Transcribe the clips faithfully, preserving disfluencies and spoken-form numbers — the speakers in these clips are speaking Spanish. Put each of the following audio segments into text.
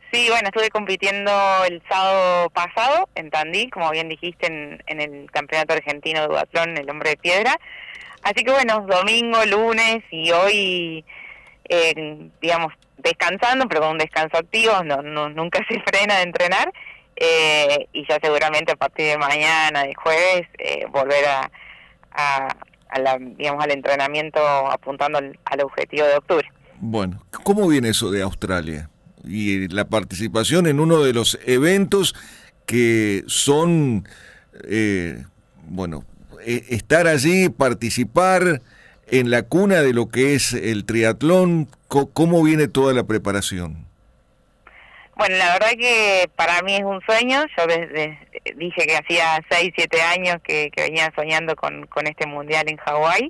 Sí, bueno, estuve compitiendo el sábado pasado en Tandil, como bien dijiste, en, en el Campeonato Argentino de Duatlón, el Hombre de Piedra. Así que bueno, domingo, lunes y hoy, eh, digamos, descansando, pero con un descanso activo, no, no nunca se frena de entrenar. Eh, y ya seguramente a partir de mañana, de jueves, eh, volver a, a, a la, digamos, al entrenamiento apuntando al, al objetivo de octubre. Bueno, ¿cómo viene eso de Australia? Y la participación en uno de los eventos que son, eh, bueno, eh, estar allí, participar en la cuna de lo que es el triatlón. ¿Cómo viene toda la preparación? Bueno, la verdad que para mí es un sueño. Yo desde, dije que hacía seis, siete años que, que venía soñando con, con este mundial en Hawái.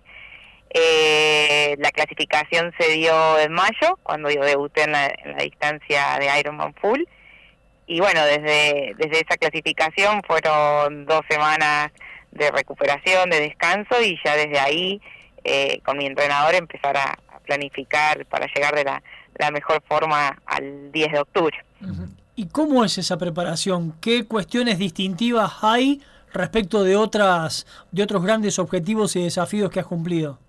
Eh, la clasificación se dio en mayo, cuando yo debuté en la, en la distancia de Ironman Full. Y bueno, desde, desde esa clasificación fueron dos semanas de recuperación, de descanso, y ya desde ahí, eh, con mi entrenador, empezar a, a planificar para llegar de la, la mejor forma al diez de octubre. Uh-huh. ¿Y cómo es esa preparación? ¿Qué cuestiones distintivas hay respecto de otras de otros grandes objetivos y desafíos que has cumplido?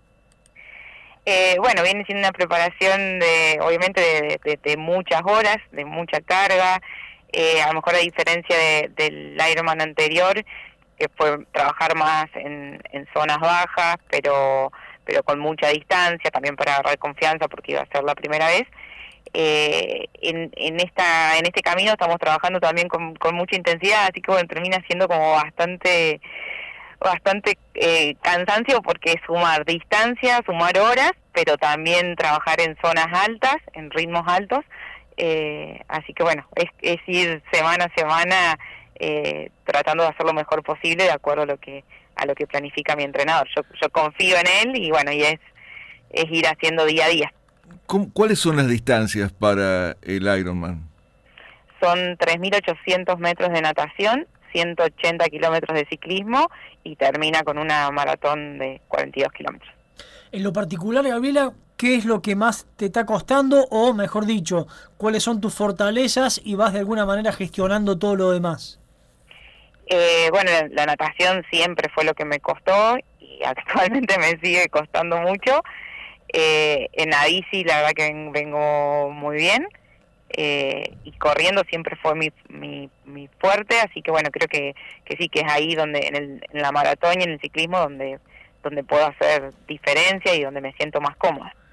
Eh, bueno, viene siendo una preparación de, obviamente, de, de, de muchas horas, de mucha carga. Eh, a lo mejor a diferencia de, del Ironman anterior, que fue trabajar más en, en zonas bajas, pero pero con mucha distancia, también para agarrar confianza, porque iba a ser la primera vez. Eh, en, en esta en este camino estamos trabajando también con, con mucha intensidad, así que bueno, termina siendo como bastante bastante eh, cansancio, porque es sumar distancia, sumar horas, pero también trabajar en zonas altas, en ritmos altos. Eh, así que bueno, es, es ir semana a semana eh, tratando de hacer lo mejor posible de acuerdo a lo que a lo que planifica mi entrenador. Yo, yo confío en él y bueno, y es, es ir haciendo día a día. ¿Cuáles son las distancias para el Ironman? Son tres mil ochocientos metros de natación, ciento ochenta kilómetros de ciclismo y termina con una maratón de cuarenta y dos kilómetros. En lo particular, Gabriela, ¿qué es lo que más te está costando? O mejor dicho, ¿cuáles son tus fortalezas y vas de alguna manera gestionando todo lo demás? Eh, bueno, la, la natación siempre fue lo que me costó y actualmente me sigue costando mucho. Eh, en la bici la verdad que vengo muy bien, eh, y corriendo siempre fue mi, mi, mi fuerte, así que bueno, creo que, que sí, que es ahí donde en, el, en la maratón y en el ciclismo donde, donde puedo hacer diferencia y donde me siento más cómoda.